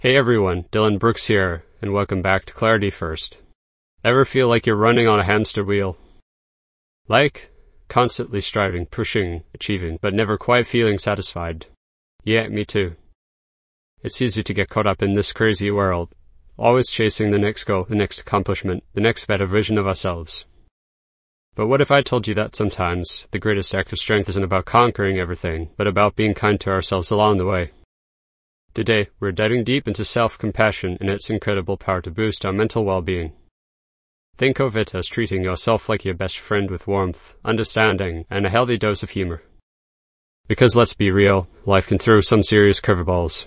Hey everyone, Dylan Brooks here, and welcome back to Clarity First. Ever feel like you're running on a hamster wheel? Like, constantly striving, pushing, achieving, but never quite feeling satisfied? Yeah, me too. It's easy to get caught up in this crazy world, always chasing the next goal, the next accomplishment, the next better version of ourselves. But what if I told you that sometimes the greatest act of strength isn't about conquering everything, but about being kind to ourselves along the way? Today, we're diving deep into self-compassion and its incredible power to boost our mental well-being. Think of it as treating yourself like your best friend with warmth, understanding, and a healthy dose of humor. Because let's be real, life can throw some serious curveballs.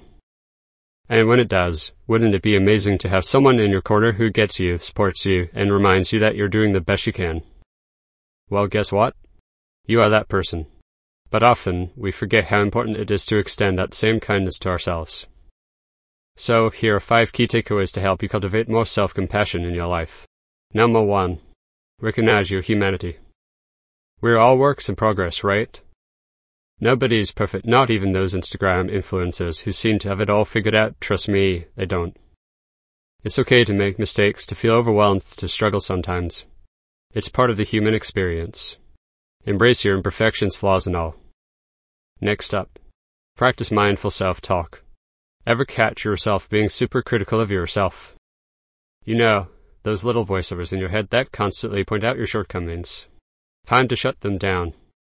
And when it does, wouldn't it be amazing to have someone in your corner who gets you, supports you, and reminds you that you're doing the best you can? Well, guess what? You are that person. But often, we forget how important it is to extend that same kindness to ourselves. So, here are 5 key takeaways to help you cultivate more self-compassion in your life. Number 1. Recognize your humanity. We're all works in progress, right? Nobody is perfect, not even those Instagram influencers who seem to have it all figured out. Trust me, they don't. It's okay to make mistakes, to feel overwhelmed, to struggle sometimes. It's part of the human experience. Embrace your imperfections, flaws and all. Next up, practice mindful self-talk. Ever catch yourself being super critical of yourself? You know, those little voiceovers in your head that constantly point out your shortcomings. Time to shut them down.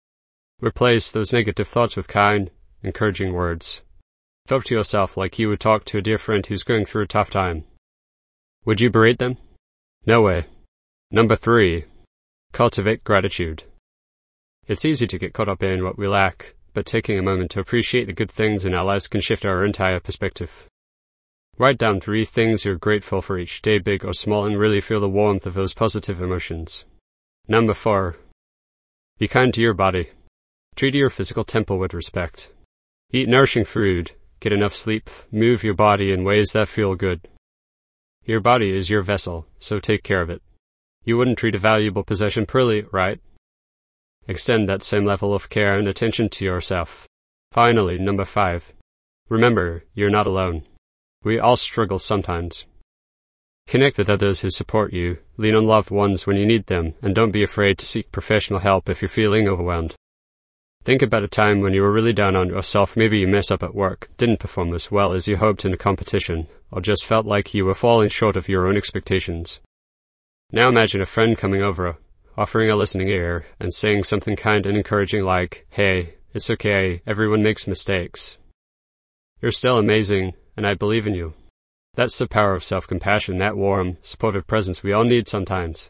Replace those negative thoughts with kind, encouraging words. Talk to yourself like you would talk to a dear friend who's going through a tough time. Would you berate them? No way. Number 3. Cultivate gratitude. It's easy to get caught up in what we lack, but taking a moment to appreciate the good things in our lives can shift our entire perspective. Write down 3 things you're grateful for each day, big or small, and really feel the warmth of those positive emotions. Number 4. Be kind to your body. Treat your physical temple with respect. Eat nourishing food, get enough sleep, move your body in ways that feel good. Your body is your vessel, so take care of it. You wouldn't treat a valuable possession poorly, right? Extend that same level of care and attention to yourself. Finally, number 5. Remember, you're not alone. We all struggle sometimes. Connect with others who support you, lean on loved ones when you need them, and don't be afraid to seek professional help if you're feeling overwhelmed. Think about a time when you were really down on yourself. Maybe you messed up at work, didn't perform as well as you hoped in a competition, or just felt like you were falling short of your own expectations. Now imagine a friend coming over, offering a listening ear, and saying something kind and encouraging like, "Hey, it's okay, everyone makes mistakes. You're still amazing, and I believe in you." That's the power of self-compassion, that warm, supportive presence we all need sometimes.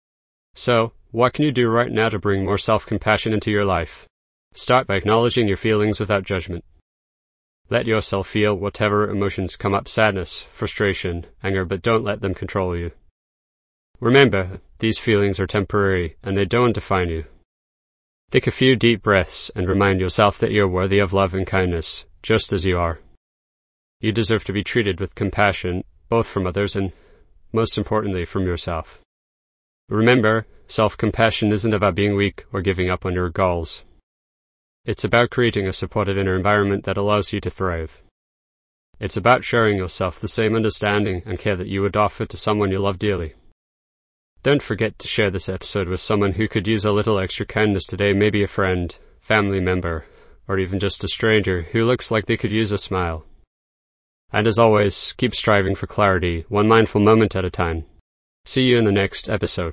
So, what can you do right now to bring more self-compassion into your life? Start by acknowledging your feelings without judgment. Let yourself feel whatever emotions come up: sadness, frustration, anger, but don't let them control you. Remember, these feelings are temporary, and they don't define you. Take a few deep breaths and remind yourself that you're worthy of love and kindness, just as you are. You deserve to be treated with compassion, both from others and, most importantly, from yourself. Remember, self-compassion isn't about being weak or giving up on your goals. It's about creating a supportive inner environment that allows you to thrive. It's about showing yourself the same understanding and care that you would offer to someone you love dearly. Don't forget to share this episode with someone who could use a little extra kindness today, maybe a friend, family member, or even just a stranger who looks like they could use a smile. And as always, keep striving for clarity, one mindful moment at a time. See you in the next episode.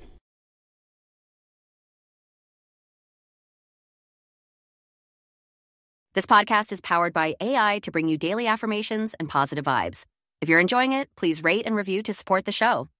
This podcast is powered by AI to bring you daily affirmations and positive vibes. If you're enjoying it, please rate and review to support the show.